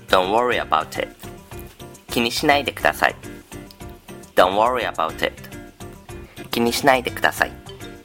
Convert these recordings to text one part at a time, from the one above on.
Don't worry about it. 気にしないでください。Don't worry about it. 気にしないでください。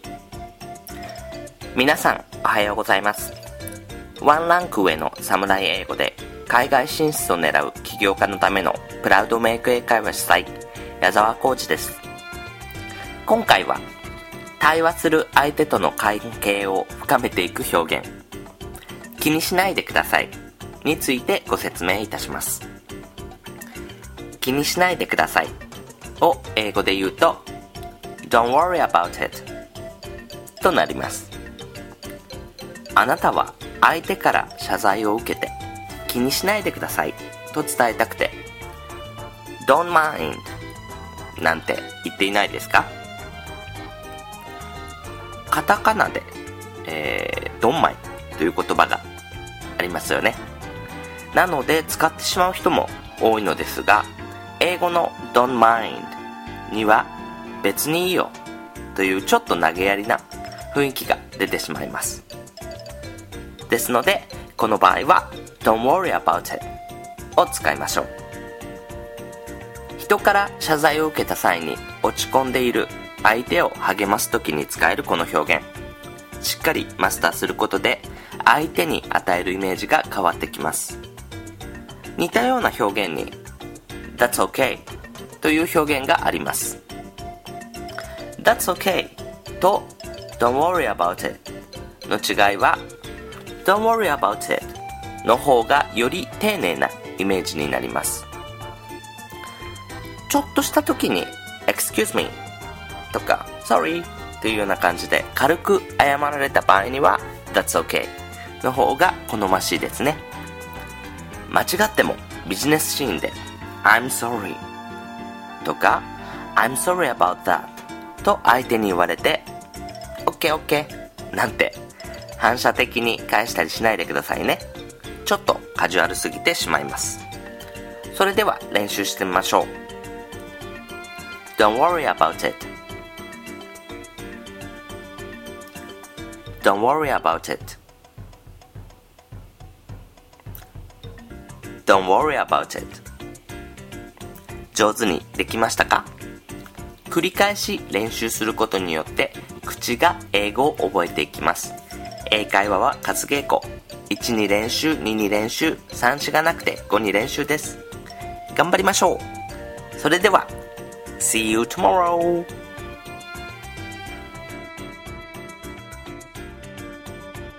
皆さんおはようございます。ワンランク上の侍英語で海外進出を狙う起業家のためのプラウドメイク英会話主催、矢沢浩二です。今回は対話する相手との関係を深めていく表現、気にしないでくださいについてご説明いたします。気にしないでくださいを英語で言うと Don't worry about it となります。あなたは相手から謝罪を受けて気にしないでくださいと伝えたくて Don't mind なんて言っていないですか？カタカナで、Don't mind という言葉がありますよね。なので使ってしまう人も多いのですが、英語の Don't mind には別にいいよというちょっと投げやりな雰囲気が出てしまいます。ですのでこの場合は Don't worry about it を使いましょう。人から謝罪を受けた際に落ち込んでいる相手を励ますときに使えるこの表現、しっかりマスターすることで相手に与えるイメージが変わってきます。似たような表現に That's okay という表現があります。 That's okay と Don't worry about it の違いは Don't worry about it の方がより丁寧なイメージになります。ちょっとした時に Excuse me とか Sorry というような感じで軽く謝られた場合には That's okay の方が好ましいですね。間違ってもビジネスシーンで I'm sorry とか I'm sorry about that と相手に言われて OKOK なんて反射的に返したりしないでくださいね。ちょっとカジュアルすぎてしまいます。それでは練習してみましょう。 Don't worry about it. Don't worry about it. Don't worry about it. 上手にできましたか？繰り返し練習することによって口が英語を覚えていきます。英会話は数稽古。1に練習、2に練習、3しがなくて5に練習です。頑張りましょう。それでは See you tomorrow!